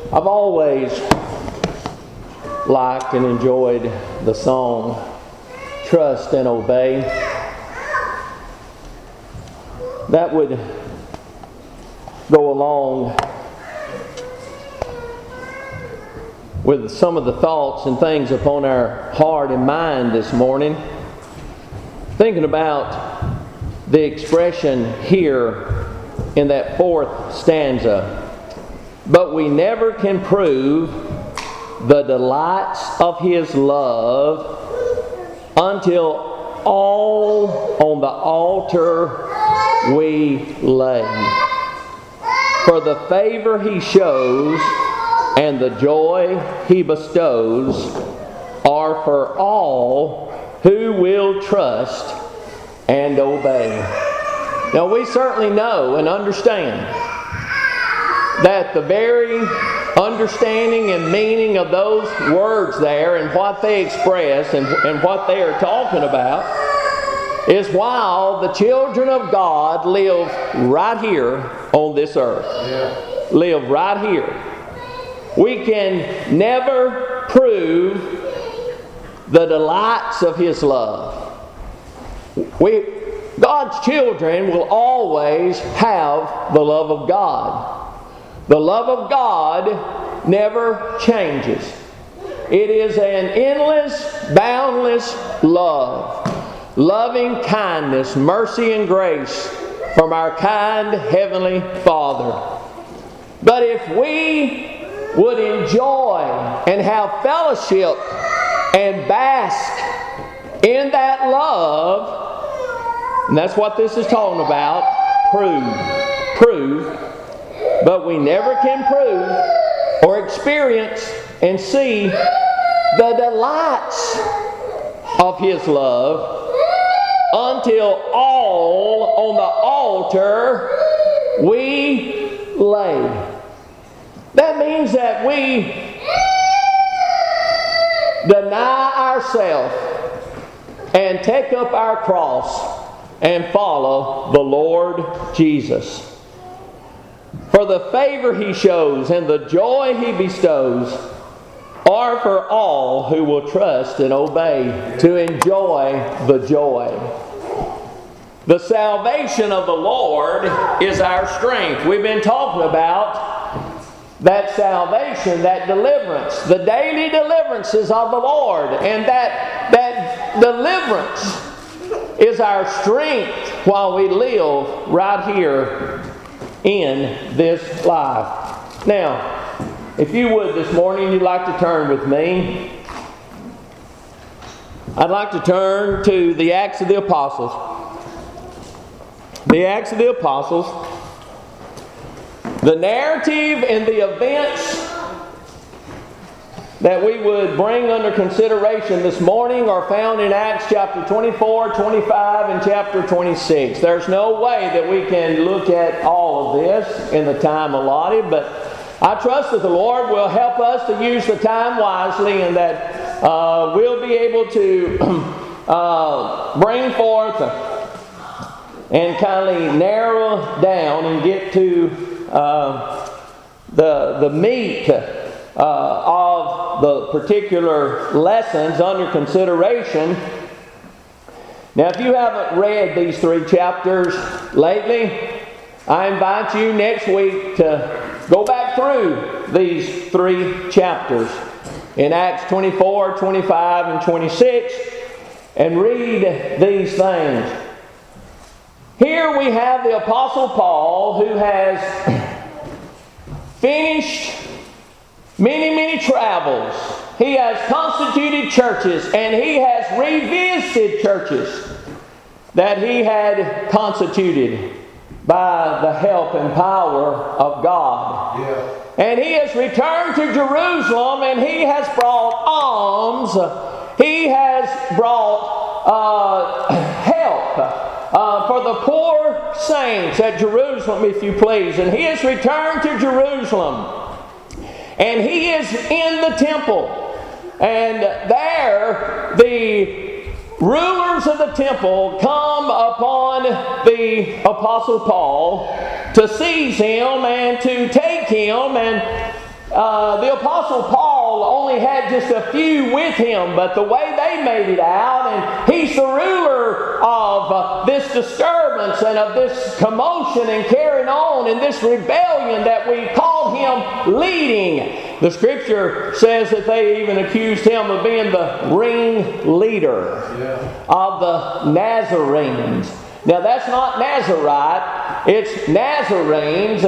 I've always liked and enjoyed the song Trust and Obey. That would go along with some of the thoughts and things upon our heart and mind this morning. Thinking about the expression here in that fourth stanza, but we never can prove the delights of His love until all on the altar we lay. For the favor He shows and the joy He bestows are for all who will trust and obey. Now we certainly know and understand that the very understanding and meaning of those words there and what they express and what they are talking about is while the children of God live right here on this earth. Yeah. Live right here. We can never prove the delights of His love. God's children will always have the love of God. The love of God never changes. It is an endless, boundless love. Loving kindness, mercy, and grace from our kind Heavenly Father. But if we would enjoy and have fellowship and bask in that love, and that's what this is talking about, prove, but we never can prove or experience and see the delights of His love until all on the altar we lay. That means that we deny ourselves and take up our cross and follow the Lord Jesus. For the favor He shows and the joy He bestows are for all who will trust and obey, to enjoy the joy. The salvation of the Lord is our strength. We've been talking about that salvation, that deliverance, the daily deliverances of the Lord. And that deliverance is our strength while we live right here in this life. Now, if you would this morning, you'd like to turn with me. I'd like to turn to the Acts of the Apostles. The Acts of the Apostles. The narrative and the events that we would bring under consideration this morning are found in Acts chapter 24, 25, and chapter 26. There's no way that we can look at all of this in the time allotted, but I trust that the Lord will help us to use the time wisely and that we'll be able to bring forth and kindly narrow down and get to the meat of the particular lessons under consideration. Now, if you haven't read these 3 chapters lately, I invite you next week to go back through these 3 chapters in Acts 24, 25, and 26 and read these things. Here we have the Apostle Paul, who has finished many travels. He has constituted churches, and he has revisited churches that he had constituted by the help and power of God. Yeah. And he has returned to Jerusalem, and he has brought alms. He has brought help for the poor saints at Jerusalem, if you please. And he has returned to Jerusalem. And he is in the temple. And there the rulers of the temple come upon the Apostle Paul to seize him and to take him and The Apostle Paul only had just a few with him, but the way they made it out, and he's the ruler of this disturbance and of this commotion and carrying on in this rebellion that we called him leading. The Scripture says that they even accused him of being the ringleader of the Nazarenes. Now that's not Nazarite, it's Nazarenes,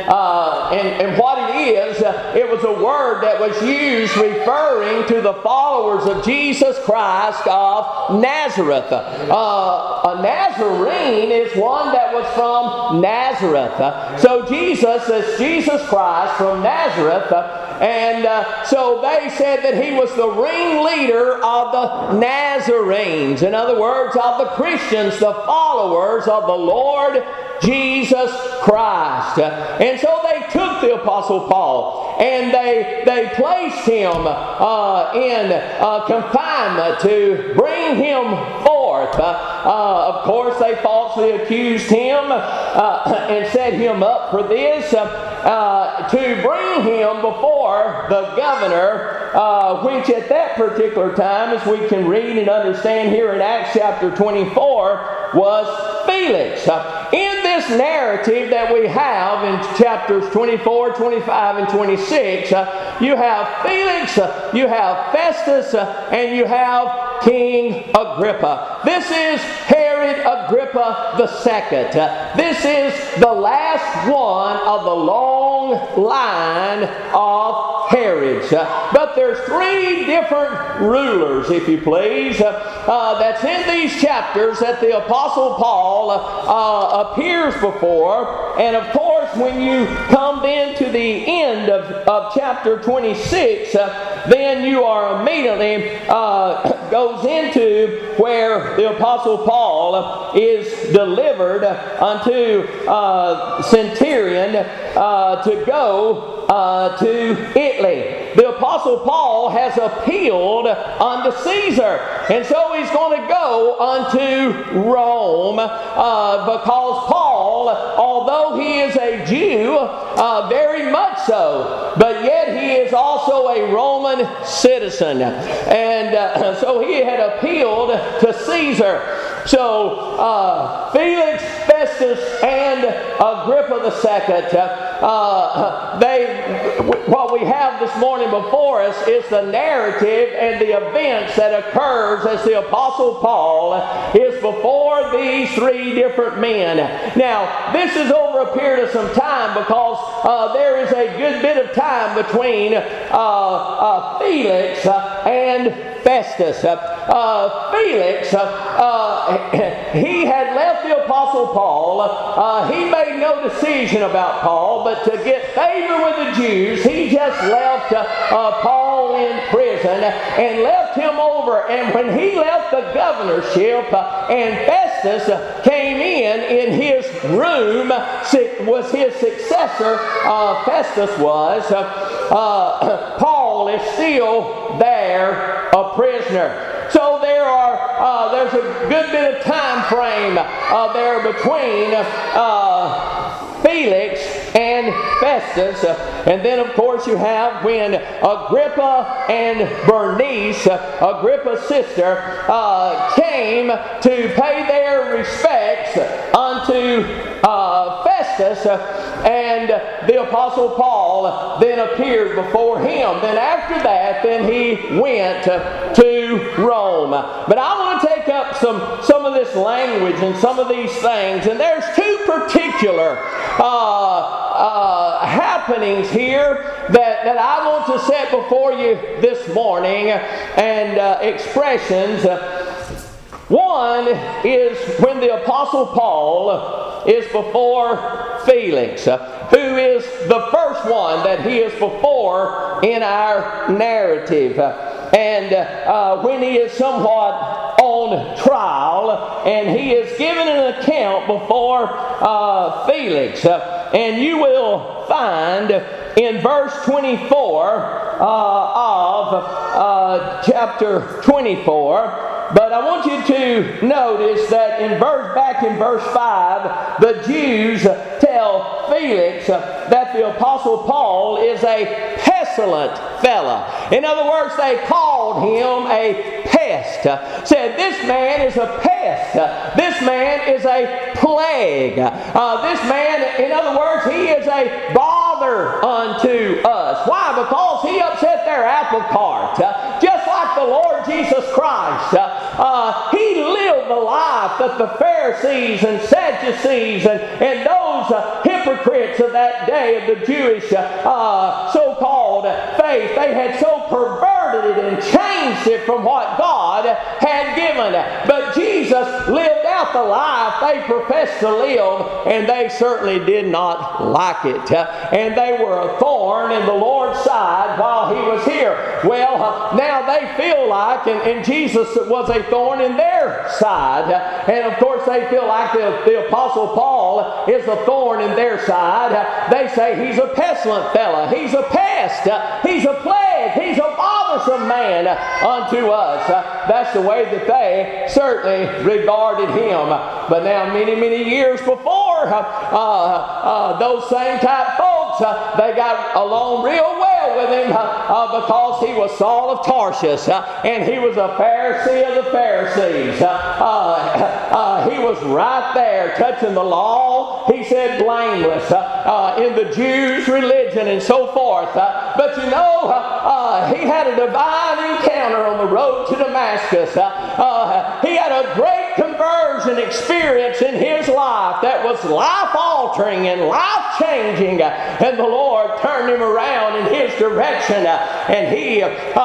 and what it is, it was a word that was used referring to the followers of Jesus Christ of Nazareth. A Nazarene is one that was from Nazareth. So Jesus is Jesus Christ from Nazareth. And so they said that he was the ringleader of the Nazarenes. In other words, of the Christians, the followers of the Lord Jesus Christ. And so they took the Apostle Paul and they placed him in confinement to bring him forth. Of course, they falsely accused him and set him up for this to bring him before the governor, which at that particular time, as we can read and understand here in Acts chapter 24, was Felix. In this narrative that we have in chapters 24, 25, and 26, you have Felix, you have Festus, and you have King Agrippa. This is Herod Agrippa II. This is the last one of the long line of Herods. But there's three different rulers, if you please, that's in these chapters that the Apostle Paul appears before. And of course, when you come then to the end of chapter 26, then you are immediately goes into where the Apostle Paul is delivered unto centurion to go to Italy. The Apostle Paul has appealed unto Caesar, and so he's going to go unto Rome because Paul, although he is a Jew, very much so, but yet he is also a Roman citizen, and so he had appealed to Caesar. So Felix, Festus, and Agrippa II, what we have this morning before us is the narrative and the events that occurs as the Apostle Paul is before these three different men. Now, this is over a period of some time because there is a good bit of time between Felix and Festus. Felix, he had left the Apostle Paul. He made no decision about Paul, but to get favor with the Jews, he just left Paul in prison and left him over. And when he left the governorship and Festus came in his room, was his successor, Festus was, Paul is still there, a prisoner. So there's a good bit of time frame there between Felix and Festus. And then of course you have when Agrippa and Bernice, Agrippa's sister, came to pay their respects unto Festus, and the Apostle Paul then appeared before him. Then after that, then he went to Rome. But I want to take up some of this language and some of these things, and there's two particular happenings here that I want to set before you this morning, and expressions. One is when the Apostle Paul is before Felix, who is the first one that he is before in our narrative. And when he is somewhat on trial, and he is given an account before Felix. And you will find in verse 24 of chapter 24. But I want you to notice that back in verse 5, the Jews tell Felix that the Apostle Paul is a pestilence pestilent fella. In other words, they called him a pest. Said, this man is a pest. This man is a plague. This man, in other words, he is a bother unto us. Why? Because he upset their apple cart. Just like the Lord Jesus Christ. He lived the life that the Pharisees and Sadducees and those hypocrites of that day of the Jewish so-called faith, they had so perverted it and changed it from what God had given. But Jesus lived out the life they professed to live, and they certainly did not like it. And they were a thorn in the Lord's side while he was here. Well, now they feel like, and Jesus was a thorn in their side. And of course they feel like the Apostle Paul is a thorn in their side. They say he's a pestilent fella. He's a pest. He's a plague. He's a bothersome man unto us. That's the way that they certainly regarded him. But now many years before, those same type folks, they got along real well with him because he was Saul of Tarsus and he was a Pharisee of the Pharisees. He was right there touching the law, he said, blameless in the Jews' religion and so forth. But you know, he had a divine encounter on the road to Damascus. He had a great conversion experience in his life that was life-altering and life-changing. And the Lord turned him around in his direction. And he,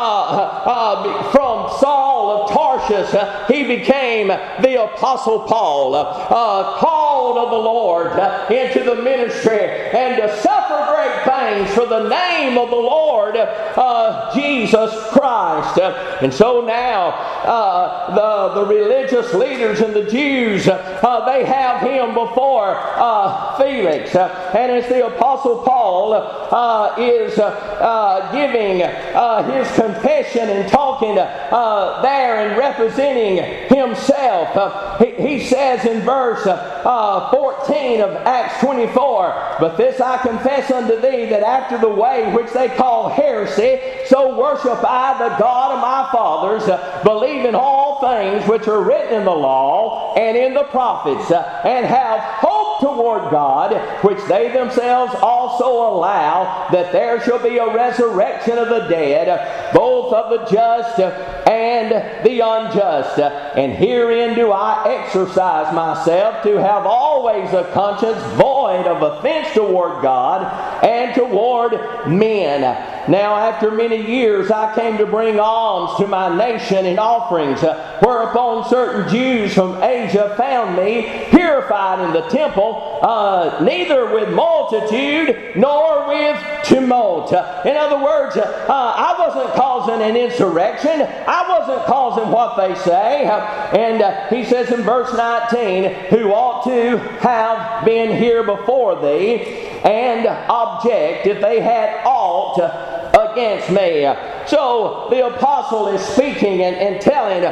from Saul of Tarsus, he became the Apostle Paul, called of the Lord into the ministry and to suffer great things for the name of the Lord Jesus Christ. And so now the religious leaders and the Jews, they have him before Felix. And as the Apostle Paul is giving his confession and talking there and representing himself, he says in verse 14 of Acts 24, "But this I confess unto thee, that after the way which they call heresy, so worship I the God of my fathers, believing all things which are written in the law and in the prophets, and have hope toward God, which they themselves also allow, that there shall be a resurrection of the dead, both of the just and the unjust. And herein do I exercise myself to have always a conscience void of offense toward God and toward men. Now after many years I came to bring alms to my nation in offerings, whereupon certain Jews from Asia found me purified in the temple, neither with multitude nor with tumult." In other words, I wasn't causing an insurrection. I wasn't causing what they say. And he says in verse 19, "Who ought to have been here before thee, and object if they had aught against me." So the apostle is speaking and telling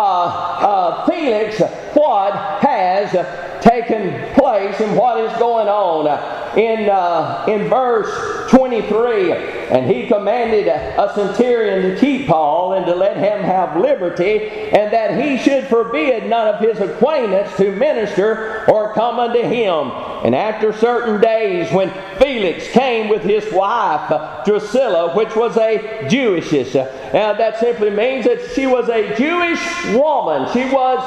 Felix what has taken place and what is going on. In verse 23, "And he commanded a centurion to keep Paul and to let him have liberty, and that he should forbid none of his acquaintance to minister or come unto him. And after certain days, when Felix came with his wife Drusilla, which was a Jewishess." Now that simply means that she was a Jewish woman. She was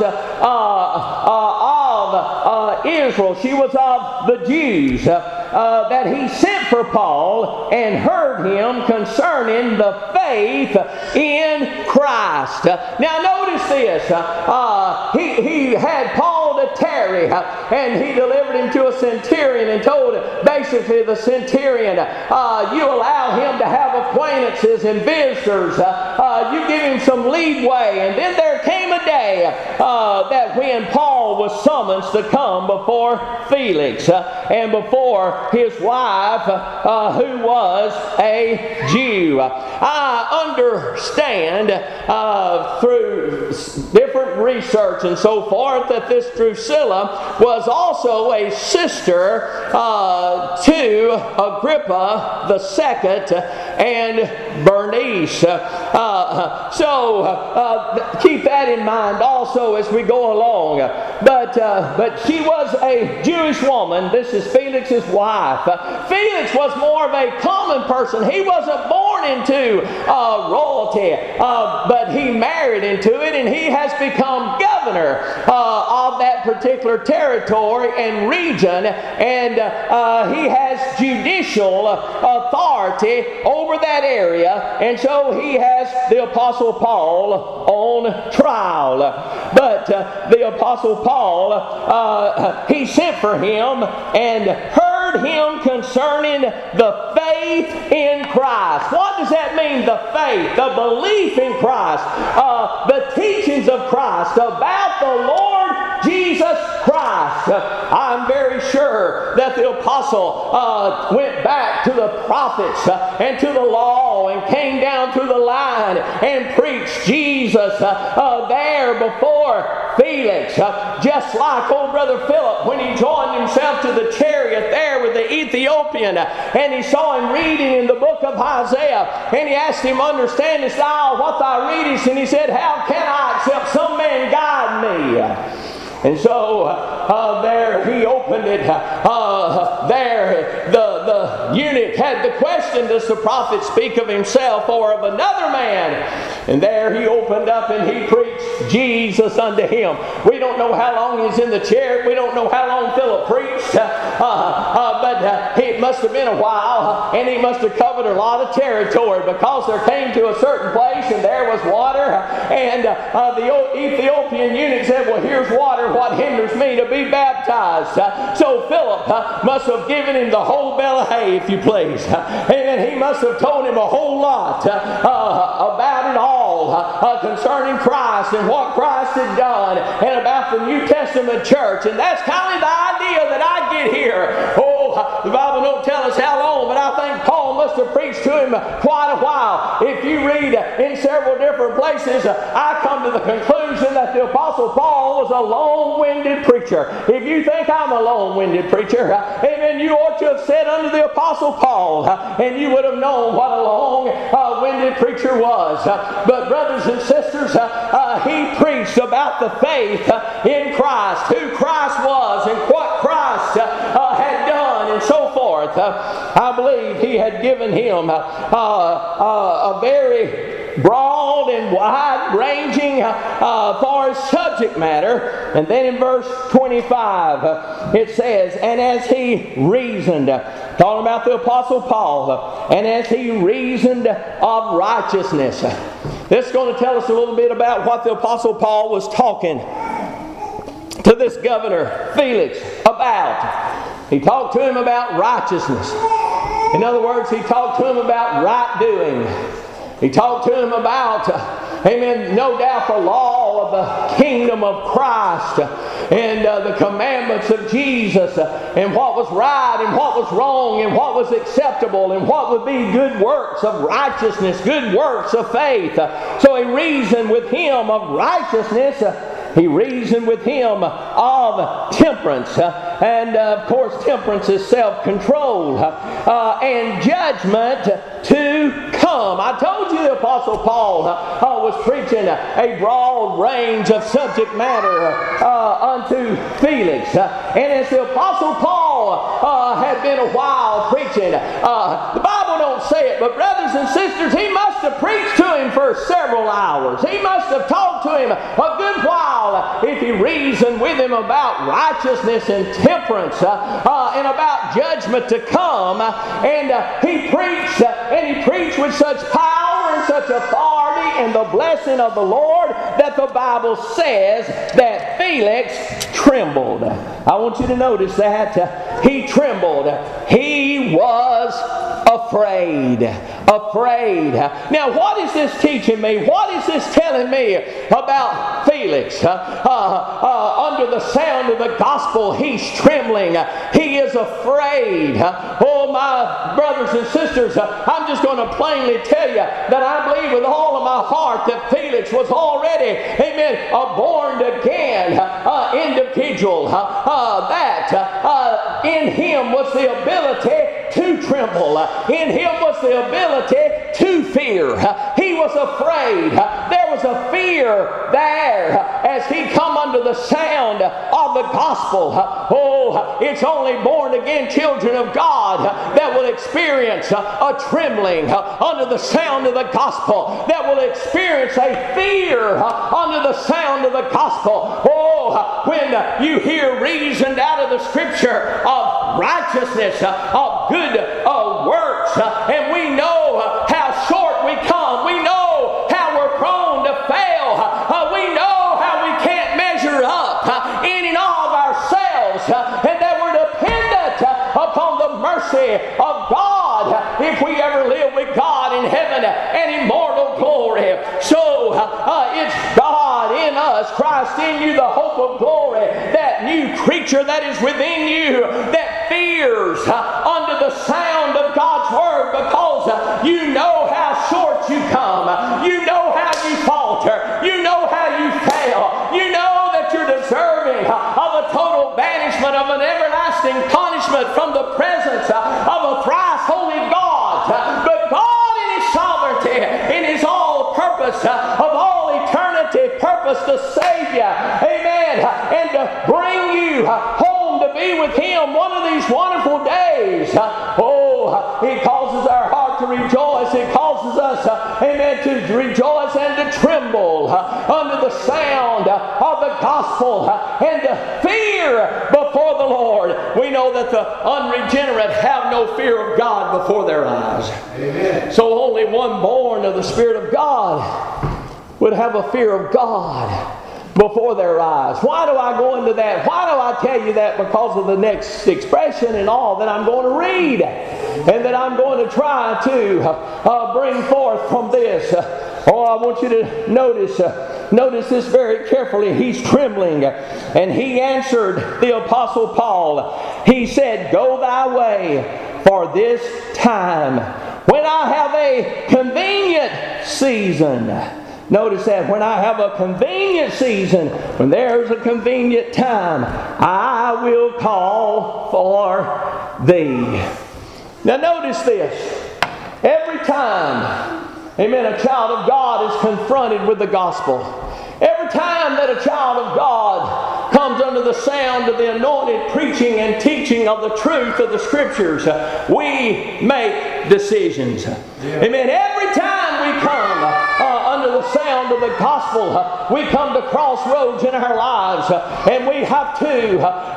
of Israel. She was of the Jews. That he sent for Paul and heard him concerning the faith in Christ. Now notice this. He had Paul to tarry, and he delivered him to a centurion and told basically the centurion, you allow him to have acquaintances and visitors. You give him some leeway. And then there came a day that when Paul was summoned to come before Felix and before his wife, who was a Jew. I understand through different research and so forth that this Drusilla Drusilla was also a sister to Agrippa the Second and Bernice. So keep that in mind also as we go along. But she was a Jewish woman. This is Felix's wife. Felix was more of a common person. He wasn't born into royalty, but he married into it, and he has become governor of that particular territory and region, and he has judicial authority over that area, and so he has the Apostle Paul on trial. But the Apostle Paul, he sent for him and heard him concerning the faith in Christ. What does that mean, the faith? The belief in Christ. The teachings of Christ about the Lord Jesus Christ. I'm very sure that the apostle went back to the prophets and to the law and came down through the line and preached Jesus there before Felix. Just like old brother Philip when he joined himself to the chariot there with the Ethiopian, and he saw him reading in the book of Isaiah, and he asked him, "Understandest thou what thou readest?" And he said, "How can I except some man guide me?" And so there he opened it. There the eunuch had the question, does the prophet speak of himself or of another man? And there he opened up and he preached Jesus unto him. We don't know how long he's in the chariot. We don't know how long Philip preached. But it must have been a while, and he must have covered a lot of territory, because there came to a certain place and there was water, and the Ethiopian eunuch said, "Well, here's water. What hinders me to be baptized?" So Philip must have given him the whole bale of hay, if you please. And he must have told him a whole lot about it all, concerning Christ and what Christ had done, and about the New Testament church. And that's kind of the idea that I get here. The Bible don't tell us how long, but I think Paul must have preached to him quite a while. If you read in several different places, I come to the conclusion that the Apostle Paul was a long-winded preacher. If you think I'm a long-winded preacher, amen, you ought to have said unto the Apostle Paul, and you would have known what a long-winded preacher was. But brothers and sisters, he preached about the faith in Christ, who Christ was and what Christ had done, and so forth. I believe he had given him a very broad and wide-ranging for his subject matter. And then in verse 25 it says, "And as he reasoned," talking about the Apostle Paul, "and as he reasoned of righteousness." This is going to tell us a little bit about what the Apostle Paul was talking to this governor Felix about. He talked to him about righteousness. In other words, he talked to him about right doing. He talked to him about, amen, no doubt the law of the kingdom of Christ and the commandments of Jesus, and what was right and what was wrong and what was acceptable and what would be good works of righteousness, good works of faith. So he reasoned with him of righteousness. He reasoned with him of temperance. And of course, temperance is self-control. And judgment to come. I told you the Apostle Paul was preaching a broad range of subject matter unto Felix. And as the Apostle Paul had been a while preaching, the Bible don't say it, but brothers and sisters, he must have preached to him for several hours. He must have talked to him a good while if he reasoned with him about righteousness and temperance and about judgment to come. And he preached with such power and such authority and the blessing of the Lord that the Bible says that Felix trembled. I want you to notice that he trembled. He was afraid. Now, what is this teaching me? What is this telling me about Felix? Under the sound of the gospel, he's trembling. He is afraid. Oh, Oh, my brothers and sisters, I'm just going to plainly tell you that I believe with all of my heart that Felix was already, amen, a born again individual. That in him was the ability to tremble. In him was the ability to fear. He was afraid. There was a fear there as he come under the sound of the gospel. Oh, it's only born again children of God that will experience a trembling under the sound of the gospel, that will experience a fear under the sound of the gospel. Oh, when you hear reasoned out of the scripture of righteousness, of good works, and we know how short we come, we know how we're prone to fail, we know how we can't measure up in and of ourselves, and that we're dependent upon the mercy of God if we ever live with God in heaven and immortal glory. So it's God in us, Christ in you, the hope of glory, that new creature that is within you that fears under the sound of God's word, because you know how short you come, you know how you falter, you know how you fail, you know that you're deserving of a total banishment, of an everlasting punishment from the presence of a thrice holy God. But God in His sovereignty, in His all purpose of all eternity, purpose to save you, amen, and to bring you home to be with Him one of these wonderful days. Oh, He causes our heart to rejoice. He causes us, amen, to rejoice and to tremble under the sound of the gospel and to fear before the Lord. We know that the unregenerate have no fear of God before their eyes. Amen. So only one born of the Spirit of God would have a fear of God before their eyes. Why do I go into that? Why do I tell you that? Because of the next expression and all that I'm going to read and that I'm going to try to bring forth from this. Oh, I want you to notice this very carefully. He's trembling, and he answered the Apostle Paul. He said, "Go thy way, for this time, when I have a convenient season." Notice that, when I have a convenient season, when there's a convenient time, I will call for thee. Now notice this. Every time, amen, a child of God is confronted with the gospel, every time that a child of God comes under the sound of the anointed preaching and teaching of the truth of the Scriptures, we make decisions. Amen. Every time we come under the sound of the gospel, we come to crossroads in our lives, and we have to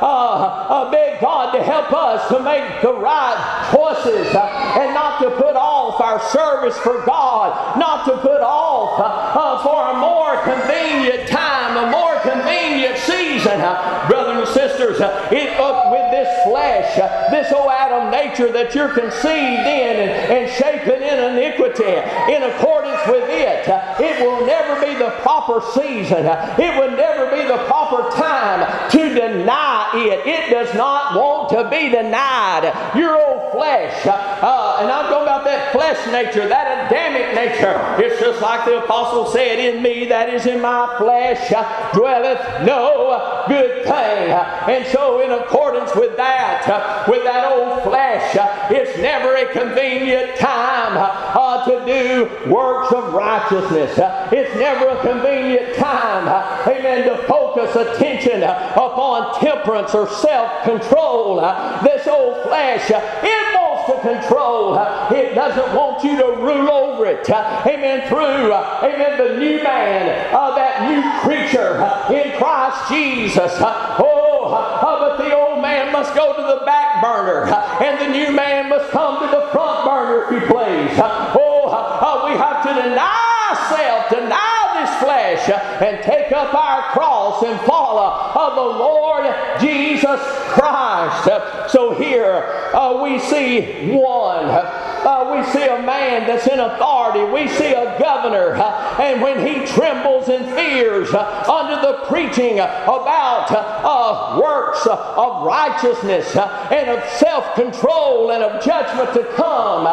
beg God to help us to make the right choices and not to put off our service for God, not to put off for a more convenient time, a more convenient season. Brothers and sisters, with this flesh, this old Adam nature that you're conceived in and shapen in iniquity, in accordance with it, it will never be the proper season. It will never be the proper time to deny it. It does not want to be denied. Your old flesh, and I'm talking about that flesh nature, that Adamic nature. It's just like the apostle said, "In me, that is in my flesh, dwelleth no good thing." And so in accordance with that old flesh, it's never a convenient time to do works of righteousness. It's never a convenient time, amen, to focus attention upon temperance or self-control. This old flesh, it wants to control. It doesn't want you to rule over it. Amen. Through, amen, the new man, that new creature in Christ Jesus. But the old man must go to the back burner, and the new man must come to the front burner, if you please. We have to deny ourselves, deny this flesh, and take up our cross and follow the Lord Jesus Christ. So here we see one We see a man that's in authority. We see a governor, and when he trembles and fears under the preaching about works of righteousness and of self-control and of judgment to come,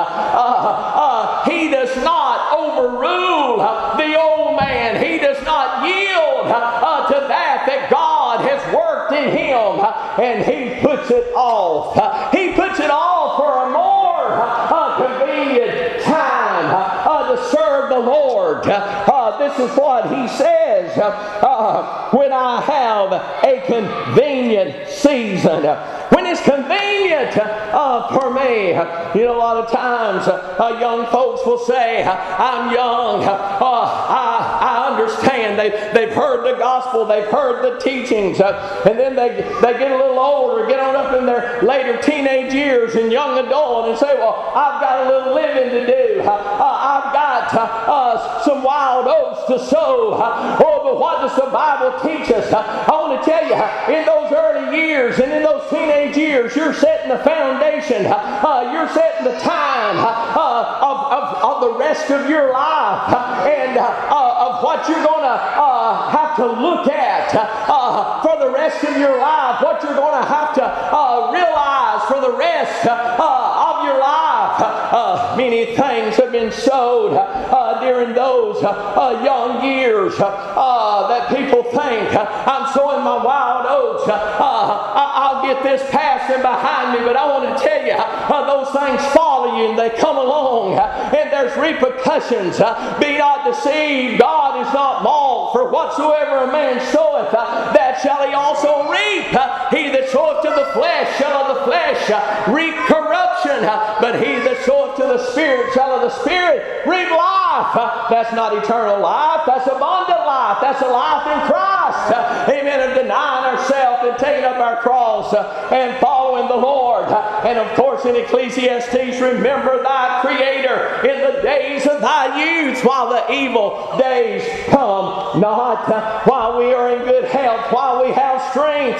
he does not overrule the old man. He does not yield to that God has worked in him, and he puts it off. He puts it off for a more convenient time to serve the Lord. This is what he says, when I have a convenient season. When it's convenient for me. You know, a lot of times young folks will say, I'm young, I understand. They've heard the gospel, they've heard the teachings, and then they get a little older, get on up in their later teenage years and young adult and say, well, I've got a little living to do. I've got some wild oats to sow. But what does the Bible teach us? I want to tell you, in those early years and in those teenage years, you're setting the foundation. You're setting the time of the rest of your life and of what you're going to have to look at for the rest of your life, what you're going to have to realize for the rest of your life. Many things have been sowed during those young years that people think, I'm sowing my wild oats, I'll get this passing behind me. But I want to tell you, those things follow you and they come along, and there's repercussions. Be not deceived, God is not mocked, for whatsoever a man soweth, that shall he also reap. He that soweth to the flesh shall of the flesh reap corruption, but he that soweth to the Spirit shall of the Spirit reap life. That's not eternal life, that's abundant life, that's a life in Christ. Amen. Of denying ourselves and taking up our cross and following the Lord. And of course in Ecclesiastes, remember thy Creator in the days of thy youth, while the evil days come not. While we are in good health, while we have strength,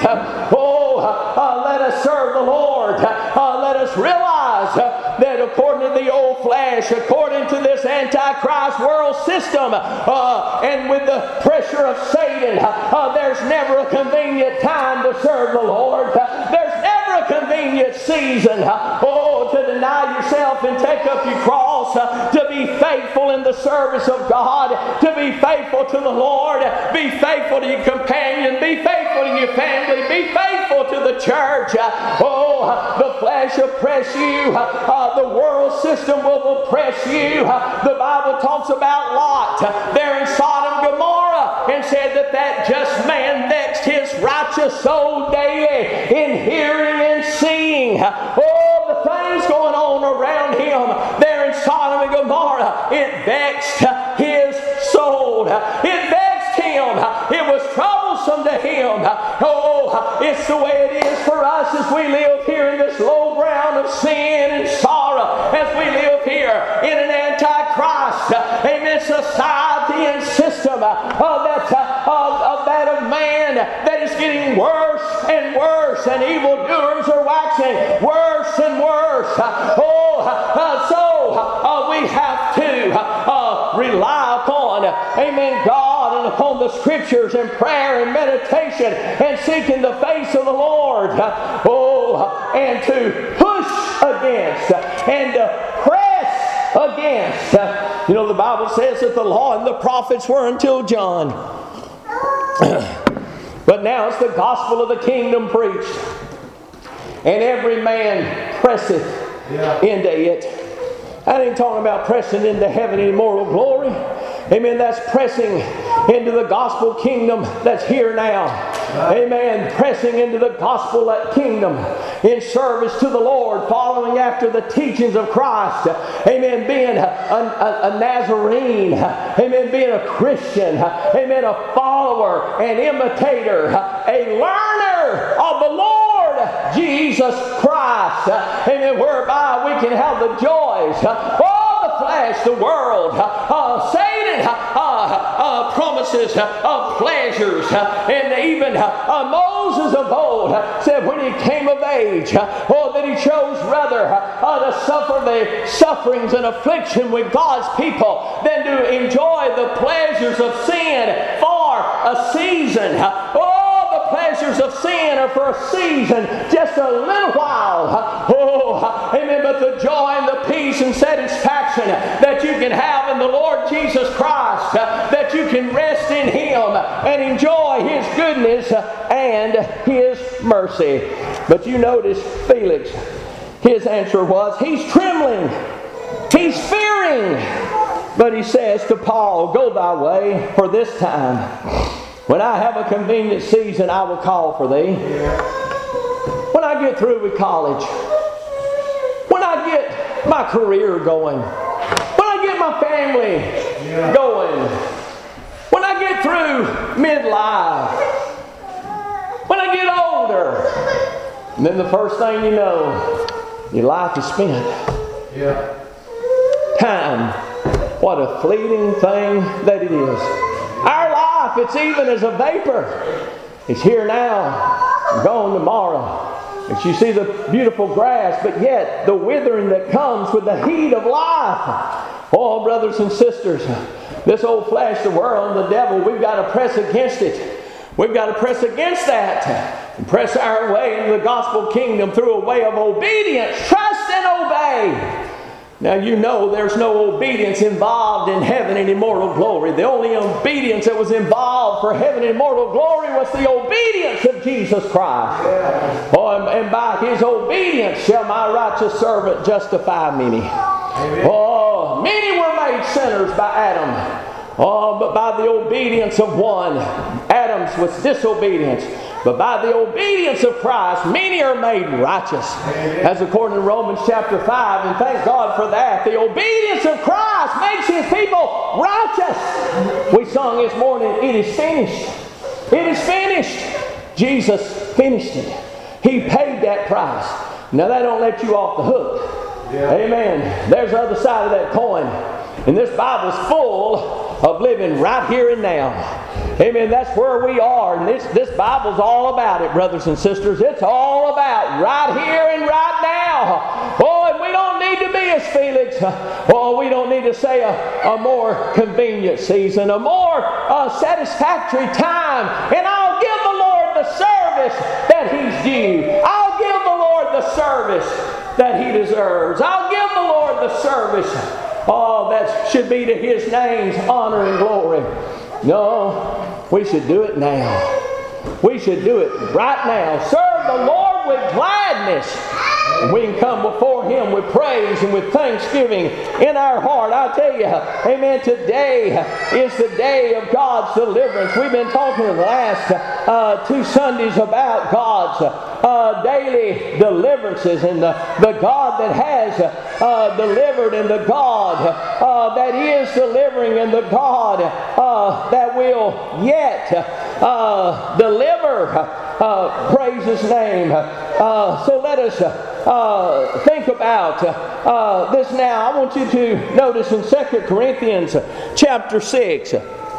let us serve the Lord. Let us realize that according to the old flesh, according to this Antichrist world system, and with the pressure of Satan, there's never a convenient time to serve the Lord. There's never a convenient season to deny yourself and take up your cross, to be faithful in the service of God, to be faithful to the Lord, be faithful to your companion, be faithful to your family, be faithful to the church. The flesh oppress you, the world system will oppress you. The Bible talks about Lot there in Sodom and Gomorrah, and said that just man vexed his righteous soul daily in hearing and seeing. The things going on around him there in Sodom and Gomorrah, it vexed his soul. It vexed him. It was troublesome to him. It's the way it is for us as we live here in this low ground of sin and sorrow, as we live here in an Antichrist, amen, society and system of that of man that is getting worse and worse, and evildoers are waxing worse and worse. So we have to rely upon, amen, God, and upon the Scriptures and prayer and meditation and seeking the face of the Lord, and to push against and to press against. You know, the Bible says that the law and the prophets were until John. But now it's the gospel of the kingdom preached, and every man presseth into it. I ain't talking about pressing into heaven and immortal glory. Amen. That's pressing into the gospel kingdom that's here now. Amen. Pressing into the gospel kingdom in service to the Lord, following after the teachings of Christ. Amen. Being a Nazarene. Amen. Being a Christian. Amen. A follower, an imitator, a learner of the Lord Jesus Christ. Amen. Whereby we can have the joys, the flesh, the world, Satan promises pleasures, and even Moses of old said when he came of age, that that he chose rather to suffer the sufferings and affliction with God's people than to enjoy the pleasures of sin for a season. The pleasures of sin are for a season, just a little while. Amen. But the joy and the peace and satisfaction that you can have in the Lord Jesus Christ, that you can rest in Him and enjoy His goodness and His mercy. But you notice Felix, his answer was, he's trembling, he's fearing. But he says to Paul, go thy way, for this time, when I have a convenient season, I will call for thee. When I get through with college, when I get my career going, when I get my family going, when I get through midlife, when I get older, and then the first thing you know, your life is spent. Time, what a fleeting thing that it is. Our life, it's even as a vapor. It's here now, gone tomorrow. As you see the beautiful grass, but yet the withering that comes with the heat of life. Oh, brothers and sisters, this old flesh, the world, and the devil, we've got to press against it. We've got to press against that and press our way into the gospel kingdom through a way of obedience. Trust and obey. Now you know there's no obedience involved in heaven and immortal glory. The only obedience that was involved for heaven and immortal glory was the obedience of Jesus Christ. Oh, and by His obedience shall my righteous servant justify many. Oh, many were made sinners by Adam. Oh, but by the obedience of one, Adam's was disobedience. But by the obedience of Christ, many are made righteous. As according to Romans chapter 5, and thank God for that. The obedience of Christ makes His people righteous. We sung this morning, it is finished. It is finished. Jesus finished it. He paid that price. Now that don't let you off the hook. Amen. There's the other side of that coin. And this Bible's full of living right here and now. Amen. That's where we are. And this Bible's all about it, brothers and sisters. It's all about right here and right now. Oh, and we don't need to be as Felix. Oh, we don't need to say a more convenient season, a more satisfactory time. And I'll give the Lord the service that He's due. I'll give the Lord the service that He deserves. I'll give the Lord the service that should be to His name's honor and glory. No, we should do it now. We should do it right now. Serve the Lord with gladness. And we can come before Him with praise and with thanksgiving in our heart. I tell you, amen, today is the day of God's deliverance. We've been talking the last 2 Sundays about God's daily deliverances and the God that has delivered and the God that is delivering and the God that will yet deliver. Praise His name. So let us think about this now. I want you to notice in 2 Corinthians chapter 6. In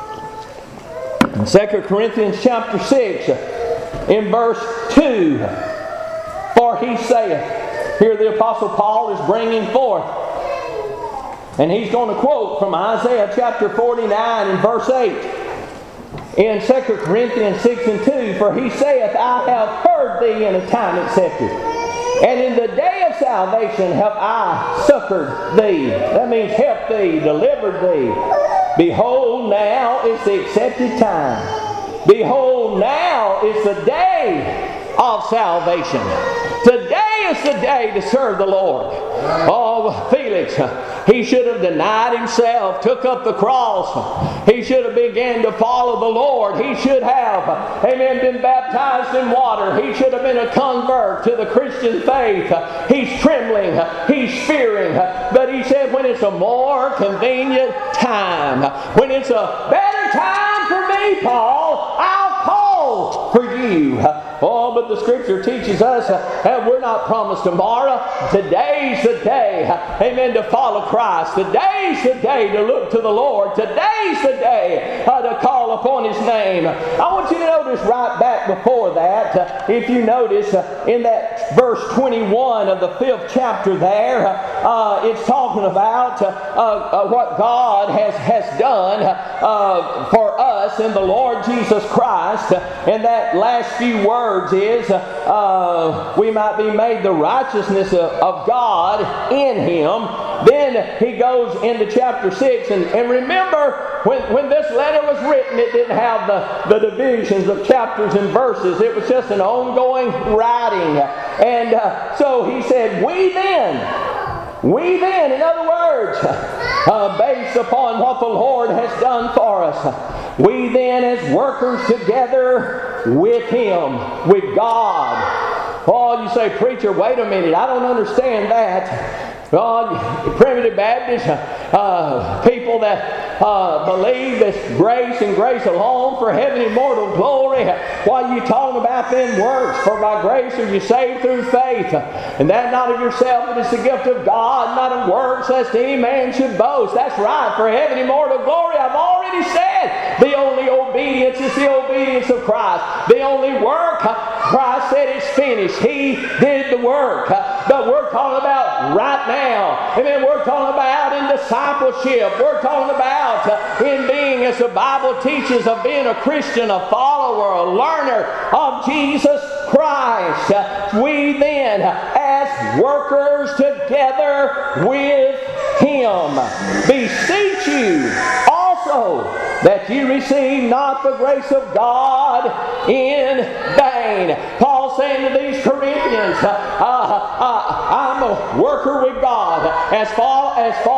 2 Corinthians chapter 6, in verse 2, for he saith, here the Apostle Paul is bringing forth, and he's going to quote from Isaiah chapter 49 and verse 8. In 2 Corinthians 6 and 2, for he saith, I have heard thee in a time accepted, and in the day of salvation have I succored thee. That means helped thee, delivered thee. Behold, now is the accepted time. Behold, now is the day of salvation. Today is the day to serve the Lord. Oh, Felix, he should have denied himself, took up the cross. He should have began to follow the Lord. He should have, amen, been baptized in water. He should have been a convert to the Christian faith. He's trembling. He's fearing. But he said, when it's a more convenient time, when it's a better time for me, Paul, I'll call for you. Oh, but the Scripture teaches us that we're not promised tomorrow. Today's the day, amen, to follow Christ. Today's the day to look to the Lord. Today's the day to call upon His name. I want you to notice right back before that, if you notice in that verse 21 of the 5th chapter there, it's talking about what God has done for us in the Lord Jesus Christ. And that last few words is, we might be made the righteousness of God in Him. Then he goes into chapter 6. And remember, when this letter was written, it didn't have the divisions of chapters and verses. It was just an ongoing writing. And so he said, we then, in other words, based upon what the Lord has done for us, we then as workers together with Him, with God. Oh, you say, preacher, wait a minute, I don't understand that. God, primitive Baptists, people that believe this grace and grace alone for heaven and immortal glory. Why are you talking about them works? For by grace are you saved through faith. And that not of yourself, but it's the gift of God, not of works, lest any man should boast. That's right. For heaven and immortal glory, I've already said, the only obedience is the obedience of Christ. The only work, Christ said it's finished. He did the work. But we're talking about right now. And then we're talking about in discipleship. We're talking about in being, as the Bible teaches, of being a Christian, a follower, a learner of Jesus Christ. We then, as workers together with Him, beseech you also that you receive not the grace of God in vain. Paul saying to these Corinthians, I'm a worker with God as far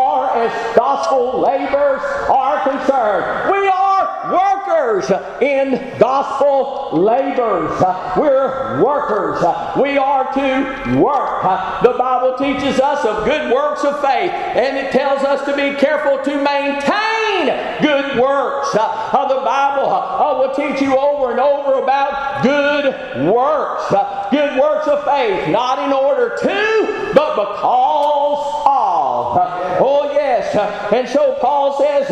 as gospel labors are concerned. We are workers in gospel labors. We're workers. We are to work. The Bible teaches us of good works of faith, and it tells us to be careful to maintain good works. The Bible will teach you over and over about good works. Good works of faith, not in order to, but because of. Oh yes. And so Paul says,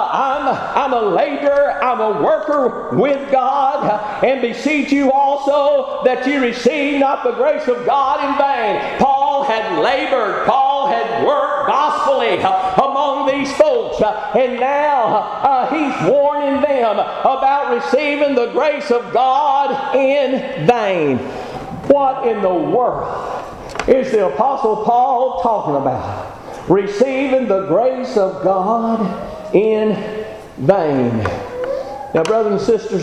I'm a laborer, I'm a worker with God, and beseech you also that you receive not the grace of God in vain. Paul had labored, Paul had worked gospelly among these folks, and now he's warning them about receiving the grace of God in vain. What in the world is the Apostle Paul talking about? Receiving the grace of God in vain. Now, brothers and sisters,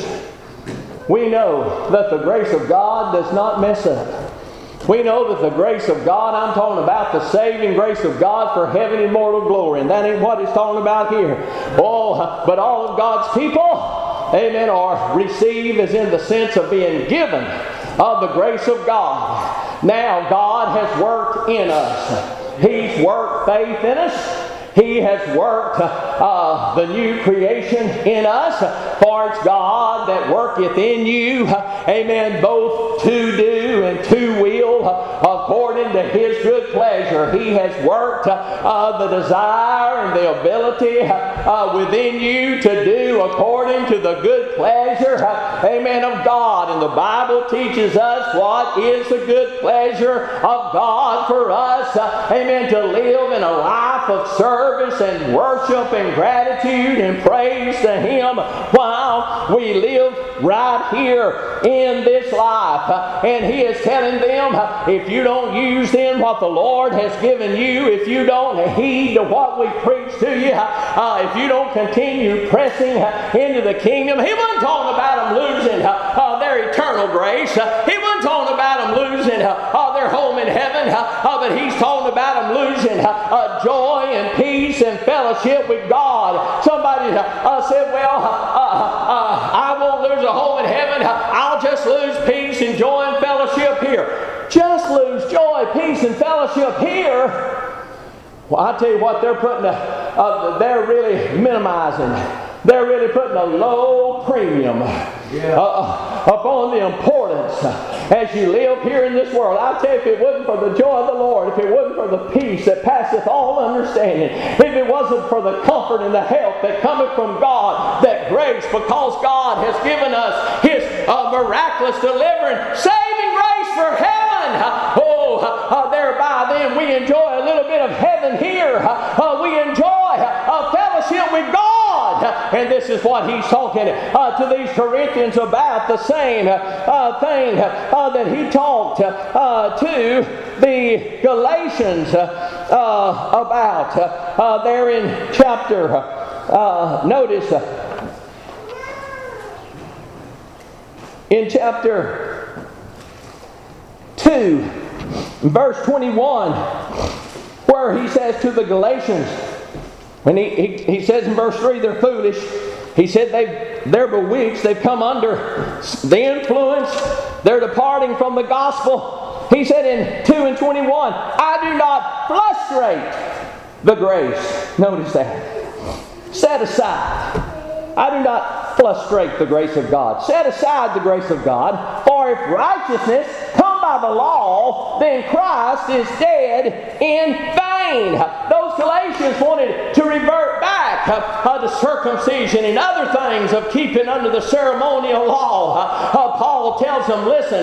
we know that the grace of God does not mess up. We know that the grace of God, I'm talking about the saving grace of God for heaven and immortal glory. And that ain't what he's talking about here. Oh, but all of God's people, amen, are received as in the sense of being given of the grace of God. Now, God has worked in us. He's worked faith in us. He has worked the new creation in us. For it's God that worketh in you, amen, both to do and to will according to His good pleasure. He has worked the desire and the ability within you to do according to the good pleasure, amen, of God. And the Bible teaches us what is the good pleasure of God for us, amen, to live in a life of service and worship and gratitude and praise to Him while we live right here in this life. And He is telling them, if you don't use then what the Lord has given you, if you don't heed to what we preach to you, if you don't continue pressing into the kingdom, He wasn't talking about them losing their eternal grace. He wasn't talking about them losing their home in heaven, but He's talking about them losing joy and peace and fellowship with God. Somebody said, well, I won't lose a home in heaven. I'll just lose peace and joy and fellowship here. Just lose joy, peace, and fellowship here. Well, I tell you what, they're putting they're really minimizing. They're really putting a low premium upon the importance as you live here in this world. I tell you, if it wasn't for the joy of the Lord, if it wasn't for the peace that passeth all understanding, if it wasn't for the comfort and the help that cometh from God, that grace, because God has given us His miraculous delivering, saving grace for heaven thereby then we enjoy a little bit of heaven here. We enjoy a fellowship with God. And this is what he's talking to these Corinthians about, the same thing that he talked to the Galatians about there in chapter, notice, in chapter 2, verse 21, where he says to the Galatians, and he says in verse 3, they're foolish. He said they're bewitched. They've come under the influence. They're departing from the gospel. He said in 2 and 21, I do not frustrate the grace. Notice that. Set aside. I do not frustrate the grace of God. Set aside the grace of God. For if righteousness come by the law, then Christ is dead in vain. Those Galatians wanted to revert back to circumcision and other things of keeping under the ceremonial law. Paul tells them, listen,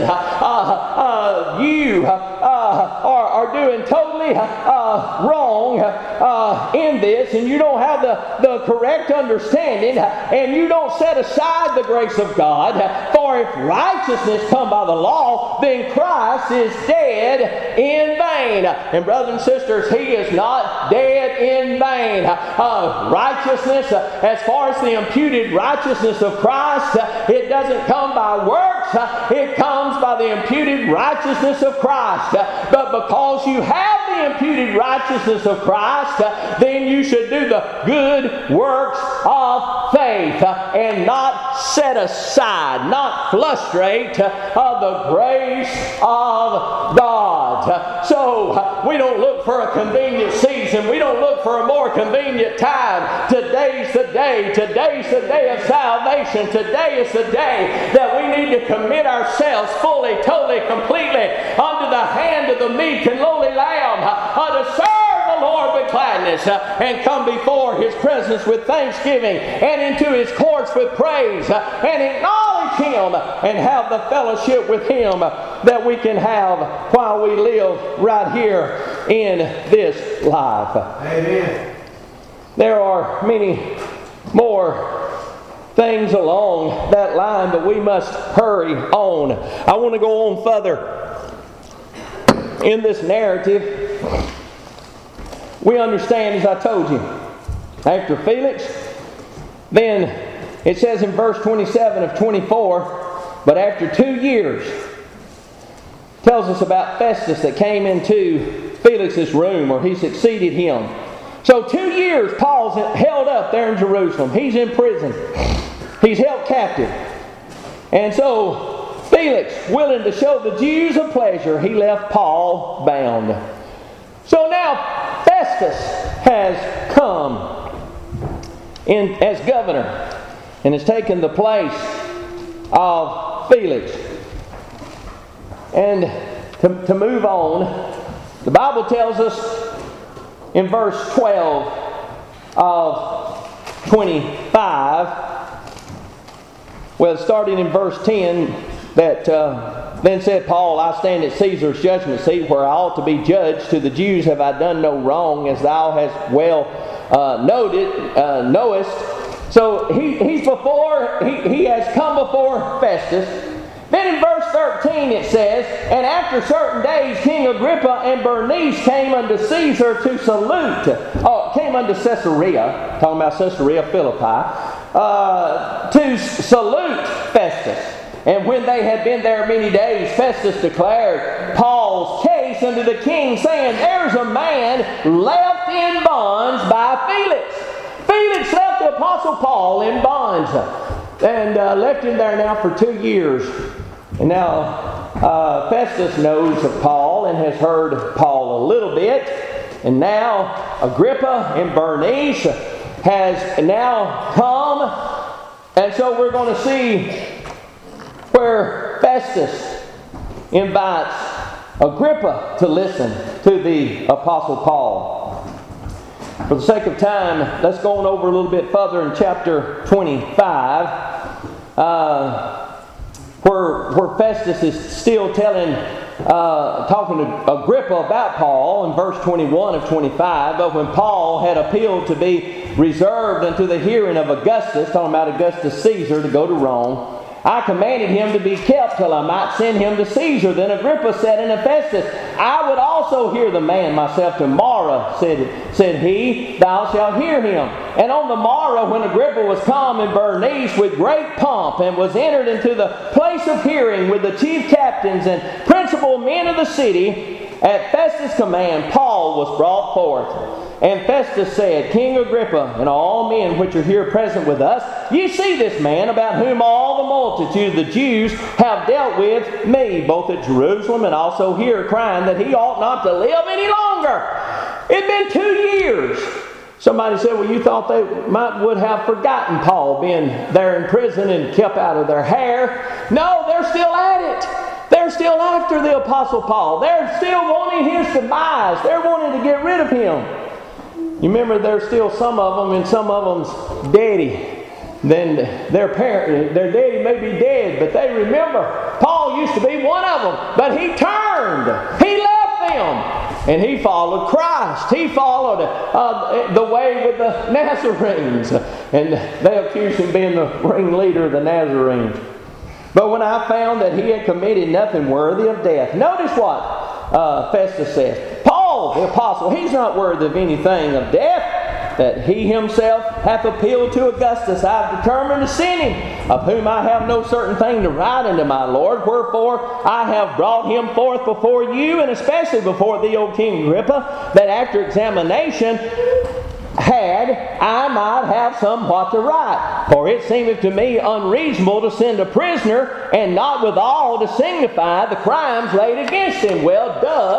you are doing totally wrong in this, and you don't have the correct understanding, and you don't set aside the grace of God. For if righteousness come by the law, then Christ is dead in vain. And brothers and sisters, he is not dead in vain. Righteousness, as far as the imputed righteousness of Christ, it doesn't come by works. It comes by the imputed righteousness of Christ. But because you have the imputed righteousness of Christ, then you should do the good works of faith and not set aside, not frustrate the grace of God. So we don't look for a convenient season. We don't look for a more convenient time. Today's the day. Today's the day of salvation. Today is the day that we need to commit ourselves fully, totally, completely under the hand of the meek and lowly Lamb to serve the Lord with gladness and come before His presence with thanksgiving and into His courts with praise and acknowledge Him and have the fellowship with Him that we can have while we live right here in this life. Amen. There are many more things along that line, but we must hurry on. I want to go on further in this narrative. We understand, as I told you, after Felix, then it says in verse 27 of 24, but after 2 years, tells us about Festus that came into Felix's room where he succeeded him. So 2 years Paul's held up there in Jerusalem. He's in prison. He's held captive. And so Felix, willing to show the Jews a pleasure, he left Paul bound. So now Festus has come in as governor and has taken the place of Felix. And to move on, the Bible tells us in verse 12 of 25, well, starting in verse 10, that then said Paul, I stand at Caesar's judgment seat, where I ought to be judged. To the Jews have I done no wrong, as thou hast well knowest. So he has come before Festus. Then in verse 13 it says, and after certain days King Agrippa and Bernice came unto Caesar to salute. Came unto Caesarea, talking about Caesarea Philippi, to salute Festus. And when they had been there many days, Festus declared Paul's case unto the king, saying, there's a man left in bonds by Felix. Felix left the Apostle Paul in bonds and left him there now for 2 years. And now Festus knows of Paul and has heard Paul a little bit. And now Agrippa and Bernice has now come. And so we're going to see where Festus invites Agrippa to listen to the Apostle Paul. For the sake of time, let's go on over a little bit further in chapter 25, where Festus is still telling talking to Agrippa about Paul in verse 21 of 25. But when Paul had appealed to be reserved unto the hearing of Augustus, talking about Augustus Caesar, to go to Rome, I commanded him to be kept till I might send him to Caesar. Then Agrippa said unto Festus, I would also hear the man myself tomorrow, said he, thou shalt hear him. And on the morrow, when Agrippa was come in Bernice with great pomp, and was entered into the place of hearing with the chief captains and principal men of the city, at Festus' command Paul was brought forth. And Festus said, King Agrippa, and all men which are here present with us, ye see this man, about whom all the multitude of the Jews have dealt with me, both at Jerusalem and also here, crying that he ought not to live any longer. It had been 2 years. Somebody said, well, you thought they would have forgotten Paul being there in prison and kept out of their hair. No, they're still at it. They're still after the Apostle Paul. They're still wanting his demise. They're wanting to get rid of him. You remember there's still some of them, and some of them's daddy. Then their daddy may be dead, but they remember Paul used to be one of them. But he turned. He left them. And he followed Christ. He followed the way with the Nazarenes. And they accused him of being the ringleader of the Nazarenes. But when I found that he had committed nothing worthy of death. Notice what Festus says. Paul, the apostle, he's not worthy of anything of death, that he himself hath appealed to Augustus. I have determined to send him, of whom I have no certain thing to write unto my Lord. Wherefore I have brought him forth before you, and especially before thee, O King Agrippa, that after examination I might have somewhat to write. For it seemeth to me unreasonable to send a prisoner, and not withal to signify the crimes laid against him. Well,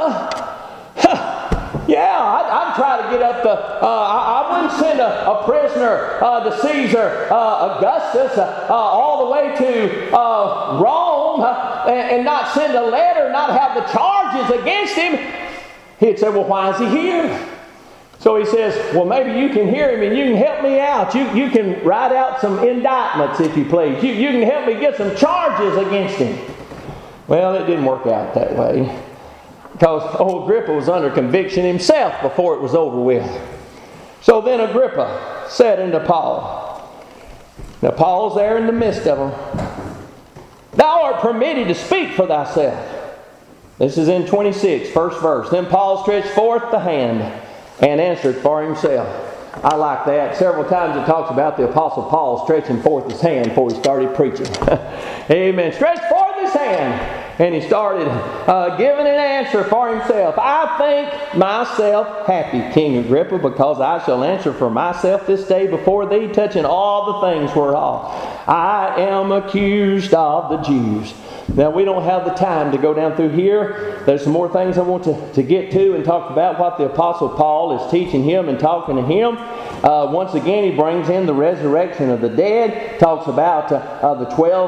yeah, I'd try to get up the... I wouldn't send a prisoner to Caesar Augustus all the way to Rome and not send a letter, not have the charges against him. He'd say, well, why is he here? So he says, well, maybe you can hear him and you can help me out. You can write out some indictments, if you please. You can help me get some charges against him. Well, it didn't work out that way, because old Agrippa was under conviction himself before it was over with. So then Agrippa said unto Paul, now Paul's there in the midst of them, thou art permitted to speak for thyself. This is in 26, first verse. Then Paul stretched forth the hand and answered for himself. I like that. Several times it talks about the Apostle Paul stretching forth his hand before he started preaching. Amen. Stretched forth his hand. And he started giving an answer for himself. I think myself happy, King Agrippa, because I shall answer for myself this day before thee, touching all the things whereof I am accused of the Jews. Now, we don't have the time to go down through here. There's some more things I want to get to and talk about what the Apostle Paul is teaching him and talking to him. Once again, he brings in the resurrection of the dead, talks about the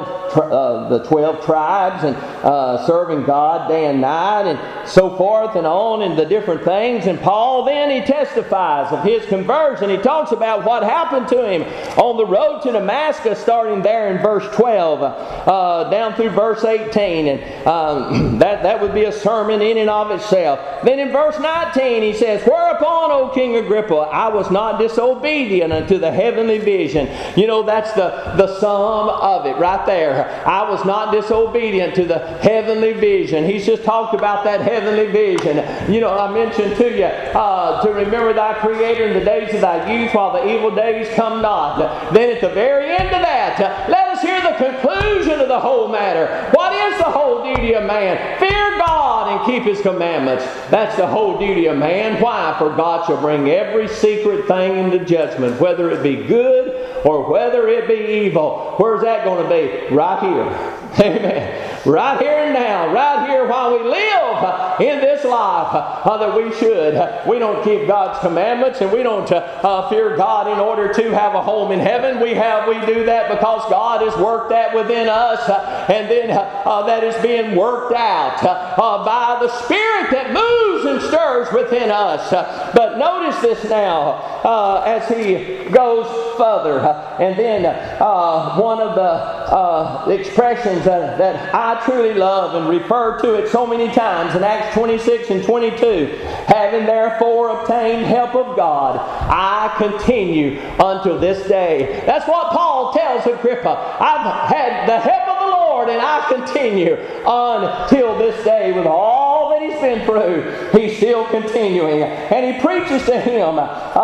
12 tribes and serving God day and night and so forth and on, and the different things. And Paul then, he testifies of his conversion. He talks about what happened to him on the road to Damascus, starting there in verse 12 down through verse 18, and that would be a sermon in and of itself. Then in verse 19 he says, whereupon, O King Agrippa, I was not disobedient unto the heavenly vision. You know, that's the sum of it right there. I was not disobedient to the heavenly vision. He's just talked about that heavenly vision. You know, I mentioned to you to remember thy Creator in the days of thy youth, while the evil days come not. Then at the very end of that, let us hear the conclusion of the whole matter. What is the whole duty of man? Fear God and keep His commandments. That's the whole duty of man. Why? For God shall bring every secret thing into judgment, whether it be good or whether it be evil. Where's that going to be? Right here. Amen. Right here and now. Right here while we live in this life that we should. We don't keep God's commandments, and we don't fear God in order to have a home in heaven. We do that because God has worked that within us, and then that is being worked out by the Spirit that moves and stirs within us. But notice this now as he goes further, and then one of the expressions that I truly love and refer to it so many times in Acts 26 and 22. Having therefore obtained help of God, I continue unto this day. That's what Paul tells Agrippa. I've had the help of the Lord and I continue until this day. With all that he's been through, he's still continuing. And he preaches to him.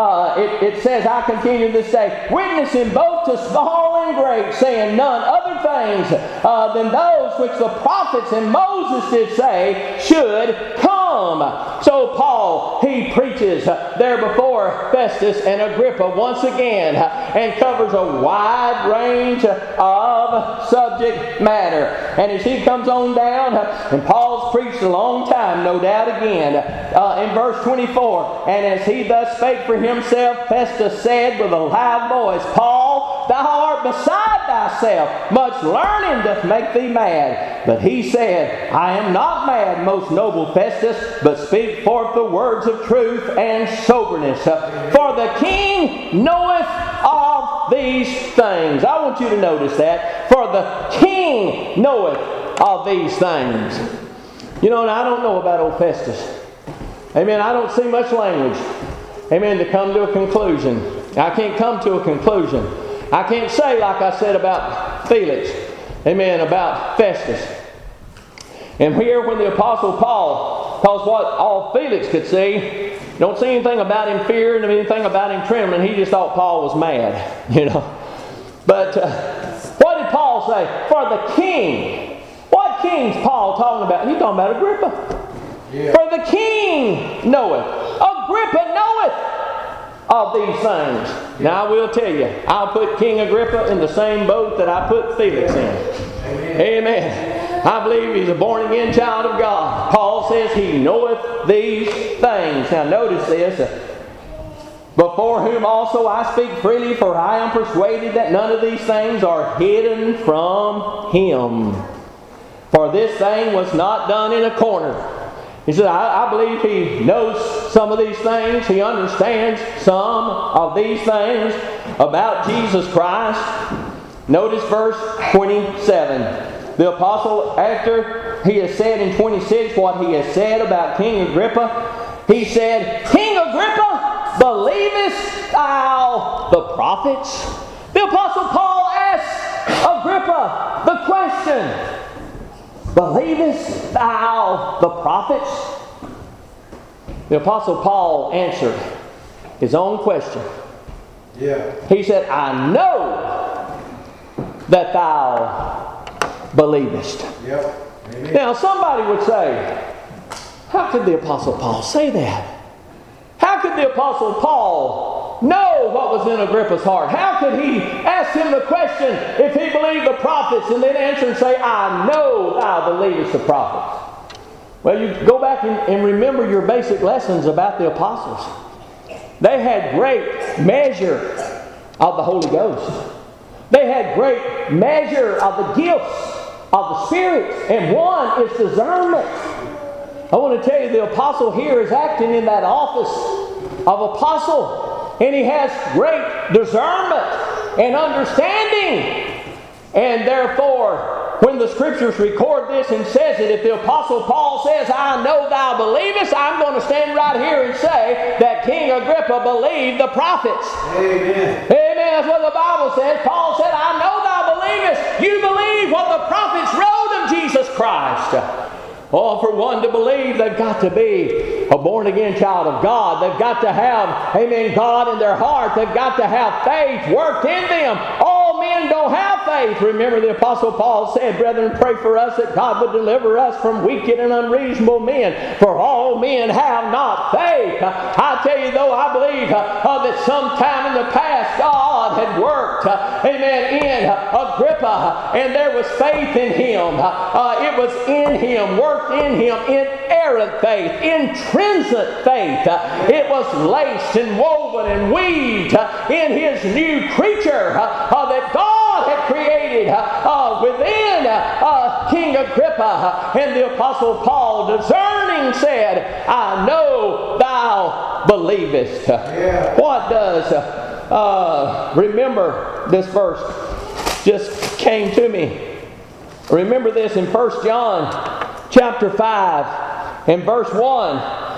It says, I continue this day, witnessing both to small and great, saying none other things than those which the prophets and Moses did say should come. So Paul, he preaches there before Festus and Agrippa once again and covers a wide range of subject matter. And as he comes on down, and Paul's preached a long time, no doubt again, in verse 24, and as he thus spake for himself, Festus said with a loud voice, Paul, thou art beside thyself, much learning doth make thee mad. But he said, I am not mad, most noble Festus, but speak forth the words of truth and soberness. For the king knoweth of these things. I want you to notice that. For the king knoweth of these things. You know, and I don't know about old Festus. Amen. I don't see much language. Amen. To come to a conclusion. I can't come to a conclusion. I can't say like I said about Felix. Amen. About Festus. And here when the Apostle Paul, because what all Felix could see, don't see anything about him fearing, anything about him trembling. He just thought Paul was mad, you know. But what did Paul say? For the king. What king's Paul talking about? He's talking about Agrippa. Yeah. For the king knoweth. Agrippa knoweth of these things. Now I will tell you, I'll put King Agrippa in the same boat that I put Felix in. Amen. Amen. I believe he's a born-again child of God. Paul says he knoweth these things. Now notice this. Before whom also I speak freely, for I am persuaded that none of these things are hidden from him. For this thing was not done in a corner. He said, I believe he knows some of these things. He understands some of these things about Jesus Christ. Notice verse 27. The apostle, after he has said in 26 what he has said about King Agrippa, he said, King Agrippa, believest thou the prophets? The apostle Paul asks Agrippa the question, believest thou the prophets? The apostle Paul answered his own question. Yeah. He said, I know that thou believest. Yep. Amen. Now somebody would say, how could the apostle Paul say that? How could the apostle Paul know what was in Agrippa's heart? How could he ask him the question if he believed the prophets and then answer and say, I know thou believest the prophets? Well, you go back and remember your basic lessons about the apostles. They had great measure of the Holy Ghost. They had great measure of the gifts of the Spirit, and one is discernment. I want to tell you, the apostle here is acting in that office of apostle, and he has great discernment and understanding. And therefore, when the Scriptures record this and says it, if the apostle Paul says, I know thou believest, I'm going to stand right here and say that King Agrippa believed the prophets. Amen. Amen. That's what the Bible says. Paul said, I know thou believest. You believe what the prophets wrote of Jesus Christ. Oh, for one to believe, they've got to be a born-again child of God. They've got to have, amen, God in their heart. They've got to have faith worked in them. All men don't have faith. Remember, the Apostle Paul said, brethren, pray for us that God would deliver us from wicked and unreasonable men. For all men have not faith. I tell you, though, I believe that sometime in the past, God had worked, amen, in Agrippa, and there was faith in him. It was in him, worked in him, inerrant faith, intrinsic faith. It was laced and woven and weaved in his new creature that God had created within King Agrippa. And the Apostle Paul, discerning, said, I know thou believest. Yeah. What does, remember this verse, just came to me. Remember this in 1 John chapter 5 and verse 1.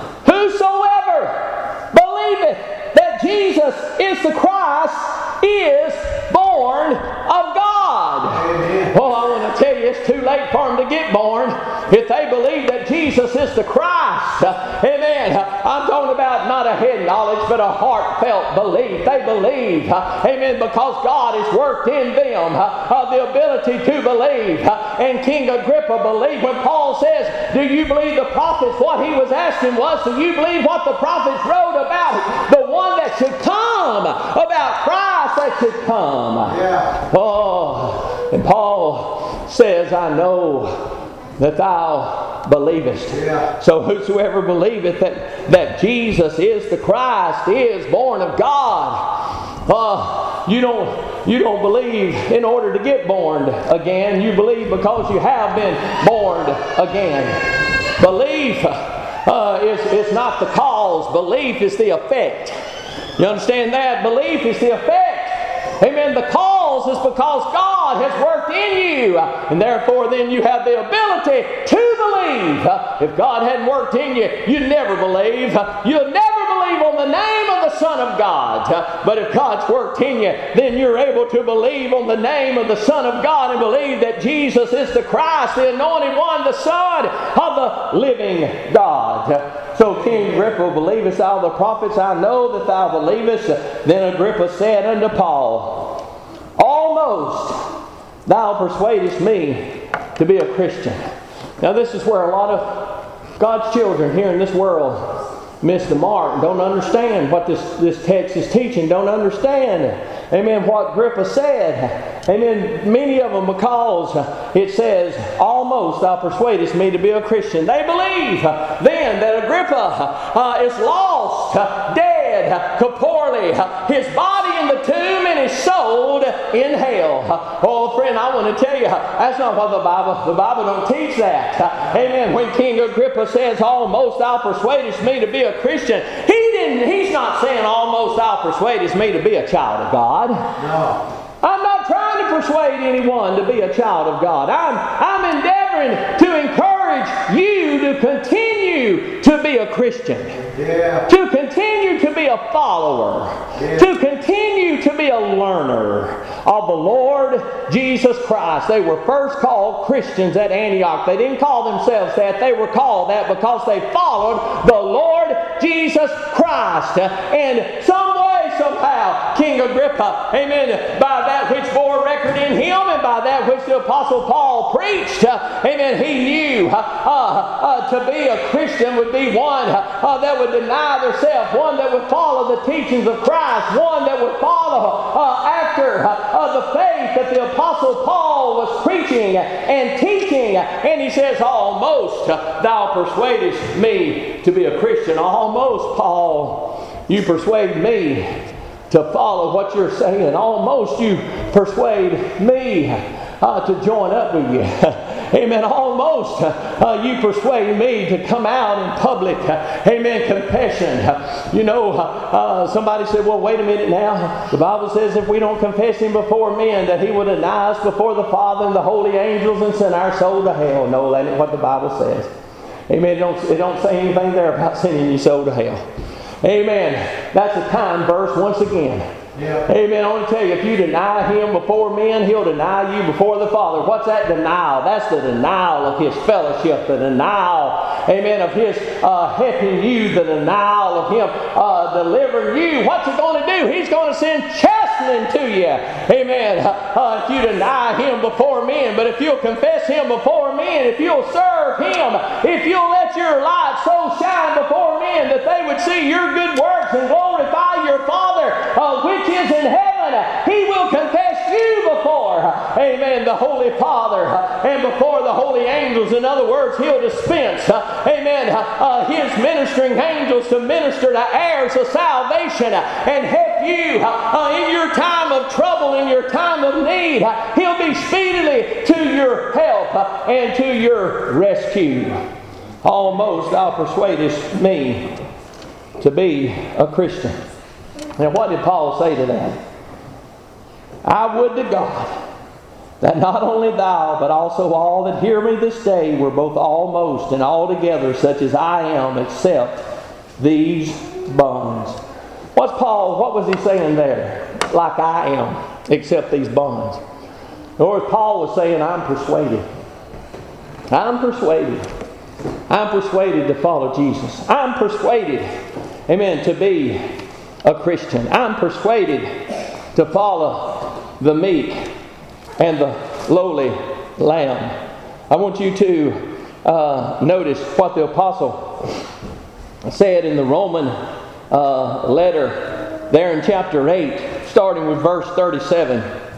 Whosoever believeth that Jesus is the Christ is born of God. Amen. Oh, I want to tell you, it's too late for them to get born if they believe that Jesus is the Christ. Amen. I'm talking about not a head knowledge, but a heartfelt belief. They believe, amen, because God has worked in them the ability to believe. And King Agrippa believed. When Paul says, do you believe the prophets? What he was asking was, do you believe what the prophets wrote about the one that should come, about Christ that should come? Yeah. Oh, and Paul says, I know that thou believest. Yeah. So whosoever believeth that Jesus is the Christ is born of God. You don't believe in order to get born again. You believe because you have been born again. Belief is not the cause. Belief is the effect. You understand that? Belief is the effect. Amen. The cause is because God has worked in you. And therefore then you have the ability to believe. If God hadn't worked in you, you'd never believe. You'll never believe on the name of the Son of God. But if God's worked in you, then you're able to believe on the name of the Son of God and believe that Jesus is the Christ, the anointed one, the Son of the living God. So King Agrippa, believest thou the prophets? I know that thou believest. Then Agrippa said unto Paul, almost thou persuadest me to be a Christian. Now this is where a lot of God's children here in this world miss the mark, don't understand what this text is teaching, don't understand, amen, what Agrippa said. Amen. Many of them, because it says, almost thou persuadest me to be a Christian. They believe then that Agrippa is lost, dead, corporally, his body in the tomb and his soul in hell. Oh, friend, I want to tell you, that's not what the Bible don't teach that. Amen. When King Agrippa says, almost thou persuadest me to be a Christian, he's not saying almost thou persuadest me to be a child of God. No. I'm not trying to persuade anyone to be a child of God. I'm endeavoring to encourage you to continue to be a Christian. Yeah. To continue to be a follower. Yeah. To continue to be a learner of the Lord Jesus Christ. They were first called Christians at Antioch. They didn't call themselves that. They were called that because they followed the Lord Jesus Christ. And some way, somehow, King Agrippa, amen, by that which bore record in him and by that which the Apostle Paul preached, amen, he knew to be a Christian would be one that would deny themselves, one that would follow the teachings of Christ, one that would follow after the faith that the Apostle Paul was preaching and teaching. And he says, almost thou persuadest me to be a Christian. Almost, Paul, you persuade me to follow what you're saying. Almost you persuade me to join up with you. Amen. Almost you persuade me to come out in public. Amen. Confession. Somebody said, well, wait a minute now. The Bible says if we don't confess Him before men, that He will deny us before the Father and the holy angels and send our soul to hell. No, that ain't what the Bible says. Amen. It don't say anything there about sending your soul to hell. Amen. That's a time verse once again. Yeah. Amen. I want to tell you, if you deny Him before men, He'll deny you before the Father. What's that denial? That's the denial of His fellowship, the denial, amen, of His helping you, the denial of Him delivering you. What's He going to do? He's going to send chastening to you. Amen. If you deny Him before men, but if you'll confess Him before men, if you'll serve Him, if you'll let your light so shine before men that they would see your good works and glorify your Father, which is in heaven, He will confess you before, amen, the Holy Father and before the holy angels. In other words, He'll dispense, amen, His ministering angels to minister to heirs of salvation and help you in your time of trouble, in your time of need. He'll be speedily to your help and to your rescue. Almost thou persuadest me to be a Christian. Now, what did Paul say to that? I would to God that not only thou, but also all that hear me this day were both almost and altogether such as I am, except these bonds. What was he saying there? Like I am, except these bonds. In other words, Paul was saying, I'm persuaded. I'm persuaded. I'm persuaded to follow Jesus. I'm persuaded, amen, to be a Christian. I'm persuaded to follow the meek and the lowly lamb. I want you to notice what the apostle said in the Roman letter there in chapter 8, starting with verse 37.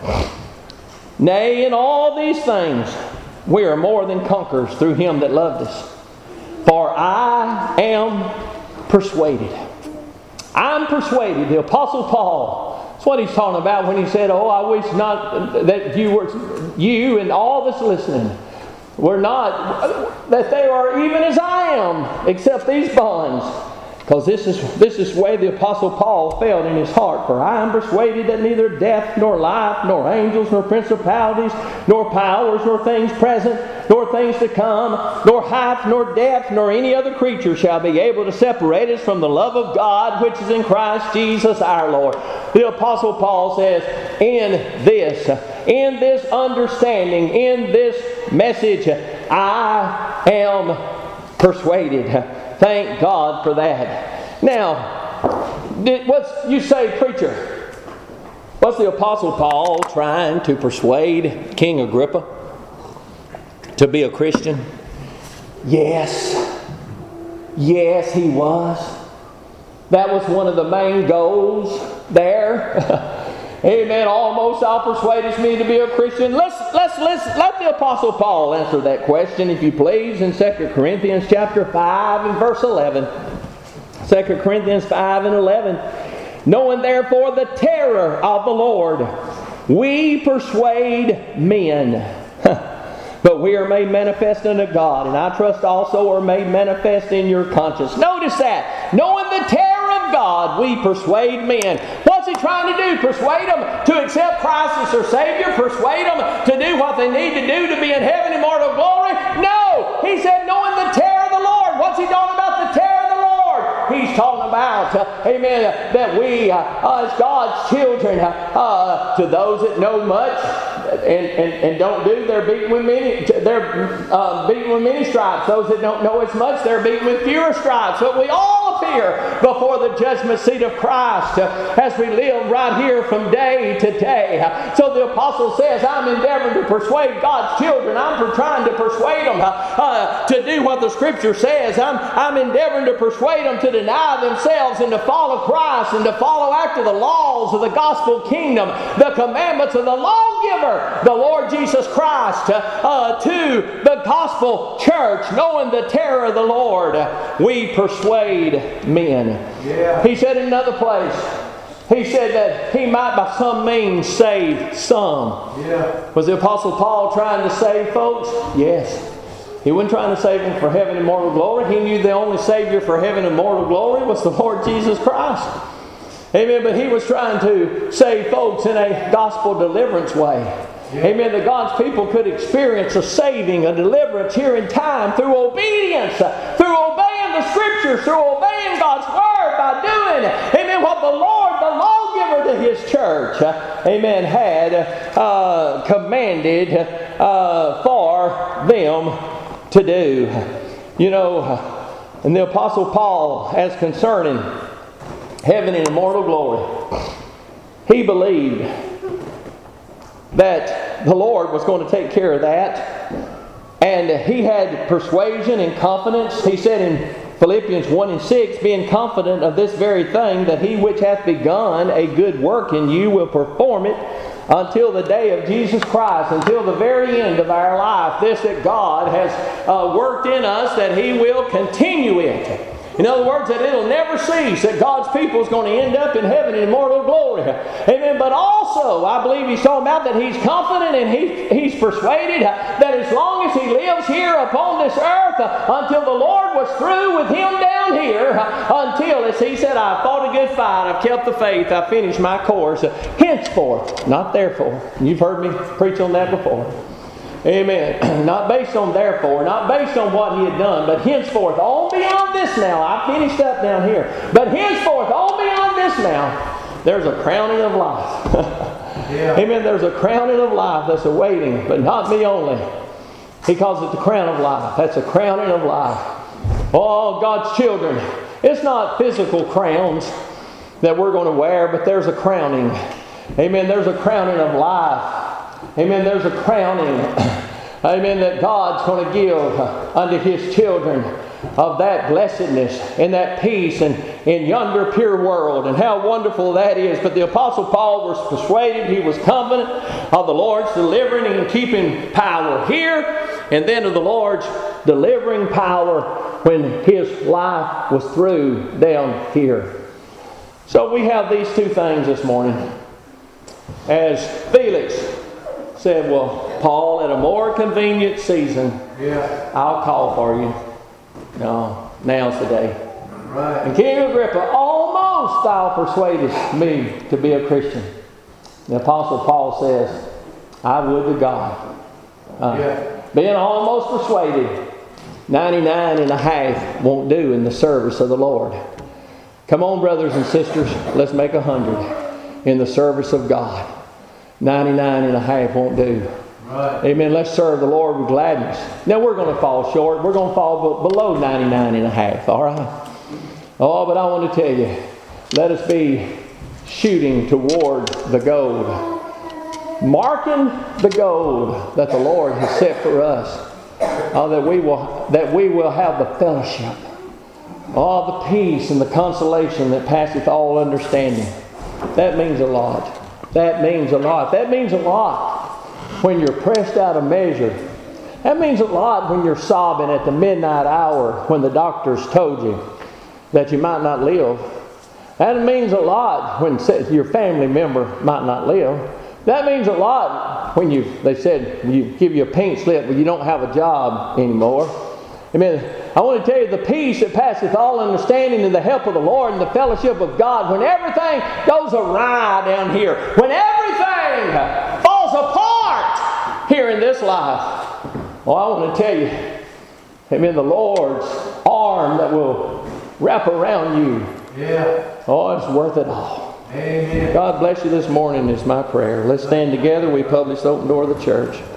Nay, in all these things we are more than conquerors through Him that loved us. For I am persuaded. I'm persuaded. The Apostle Paul, that's what he's talking about when he said, oh, I wish not that you and all that's listening were not, that they are even as I am, except these bonds. Because this is the way the Apostle Paul felt in his heart. For I am persuaded that neither death, nor life, nor angels, nor principalities, nor powers, nor things present, nor things to come, nor height, nor depth, nor any other creature shall be able to separate us from the love of God which is in Christ Jesus our Lord. The Apostle Paul says, in this understanding, in this message, I am persuaded. Thank God for that. Now, you say, preacher, was the Apostle Paul trying to persuade King Agrippa to be a Christian? Yes. Yes, he was. That was one of the main goals there. Amen. Almost thou persuadest me to be a Christian. Let the Apostle Paul answer that question, if you please, in 2 Corinthians chapter 5 and verse 11. 2 Corinthians 5 and 11. Knowing therefore the terror of the Lord, we persuade men. But we are made manifest unto God, and I trust also are made manifest in your conscience. Notice that. Knowing the terror of God, we persuade men. What's he trying to do? Persuade them to accept Christ as their Savior? Persuade them to do what they need to do to be in heaven in immortal glory? No! He said, knowing the terror of the Lord. What's he talking about, the terror of the Lord? He's talking about, amen, that we, as God's children, to those that know much, and don't do, they're beaten with many. They're beaten with many stripes. Those that don't know as much, they're beaten with fewer stripes. But we all appear before the judgment seat of Christ as we live right here from day to day. So the apostle says, I'm endeavoring to persuade God's children. I'm trying to persuade them to do what the Scripture says. I'm endeavoring to persuade them to deny themselves and to follow Christ and to follow after the laws of the gospel kingdom, the commandments of the lawgiver, the Lord Jesus Christ, to the gospel church. Knowing the terror of the Lord, we persuade men. Yeah. He said in another place, he said that he might by some means save some. Yeah. Was the Apostle Paul trying to save folks? Yes. He wasn't trying to save them for heaven and mortal glory. He knew the only Savior for heaven and mortal glory was the Lord Jesus Christ. Amen. But he was trying to save folks in a gospel deliverance way. Yeah. Amen. That God's people could experience a saving, a deliverance here in time through obedience, through obeying the Scriptures, through obeying God's Word, by doing, amen, what the Lord, the lawgiver to His church, amen, had commanded for them to do. You know, and the Apostle Paul, as concerning heaven and immortal glory, he believed that the Lord was going to take care of that. And he had persuasion and confidence. He said in Philippians 1 and 6, being confident of this very thing, that he which hath begun a good work in you will perform it until the day of Jesus Christ, until the very end of our life. This that God has worked in us, that He will continue it. In other words, that it'll never cease, that God's people is going to end up in heaven in immortal glory. Amen. But also, I believe he's talking about that he's confident and he's persuaded that as long as he lives here upon this earth, until the Lord was through with him down here, until, as he said, I've fought a good fight, I've kept the faith, I've finished my course. Henceforth, not therefore. You've heard me preach on that before. Amen. Not based on therefore, not based on what he had done, but henceforth, all beyond this now. I finished up down here. But henceforth, all beyond this now, there's a crowning of life. Yeah. Amen. There's a crowning of life that's awaiting, but not me only. He calls it the crown of life. That's a crowning of life. Oh, God's children. It's not physical crowns that we're going to wear, but there's a crowning. Amen. There's a crowning of life. Amen. There's a crowning, amen, that God's going to give unto His children of that blessedness and that peace and in yonder pure world. And how wonderful that is. But the Apostle Paul was persuaded, he was confident of the Lord's delivering and keeping power here, and then of the Lord's delivering power when his life was through down here. So we have these two things this morning. As Felix said, well, Paul, at a more convenient season, I'll call for you. No, now's the day. Right. And King Agrippa, almost thou persuadest me to be a Christian. The Apostle Paul says, I would to God. Being almost persuaded, 99 and a half won't do in the service of the Lord. Come on, brothers and sisters, let's make 100 in the service of God. 99 and a half won't do. Right. Amen. Let's serve the Lord with gladness. Now we're going to fall short. We're going to fall below 99 and a half. All right. Oh, but I want to tell you, let us be shooting toward the gold. Marking the gold that the Lord has set for us. That we will have the fellowship. Oh, the peace and the consolation that passeth all understanding. That means a lot. That means a lot. That means a lot when you're pressed out of measure. That means a lot when you're sobbing at the midnight hour when the doctors told you that you might not live. That means a lot when your family member might not live. That means a lot when they said you give you a pink slip, but you don't have a job anymore. Amen. I want to tell you the peace that passeth all understanding and the help of the Lord and the fellowship of God when everything goes awry down here. When everything falls apart here in this life. Well, I want to tell you, amen, the Lord's arm that will wrap around you. Yeah. Oh, it's worth it all. Amen. God bless you this morning is my prayer. Let's stand together. We publish the open door of the church.